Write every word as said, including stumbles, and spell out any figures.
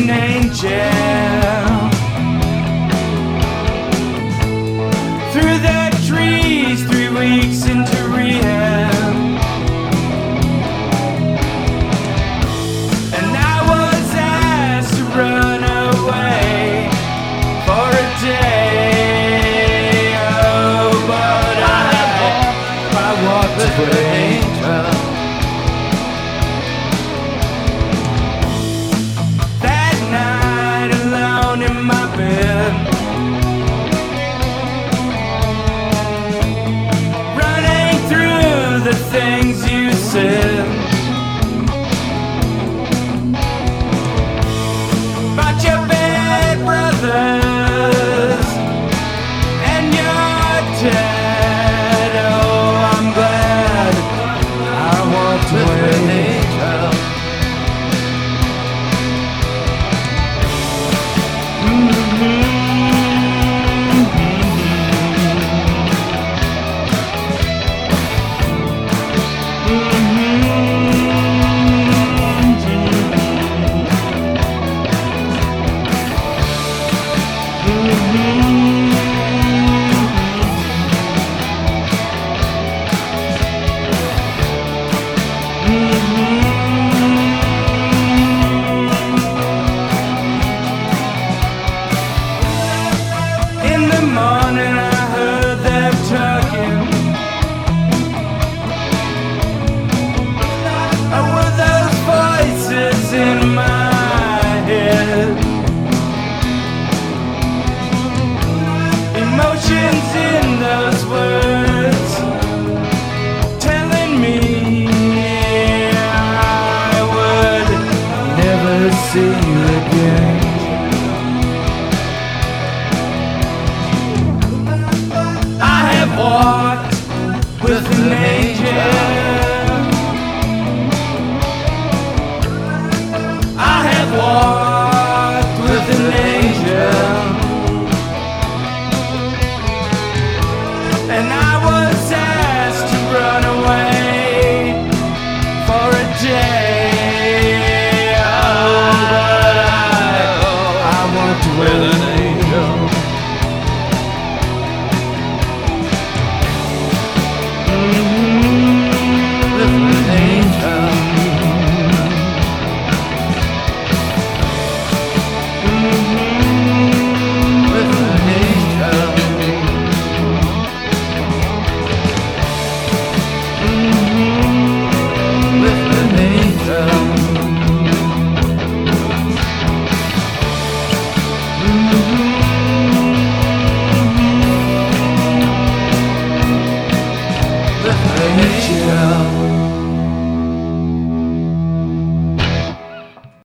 an angel through the trees, three weeks into rehab, and I was asked to run away for a day. Oh, but I, I walked away. That night alone in my bed, running through the things you said about your bad brothers and your dad. Oh, I'm glad I walked away. In the morning I heard them talking. I was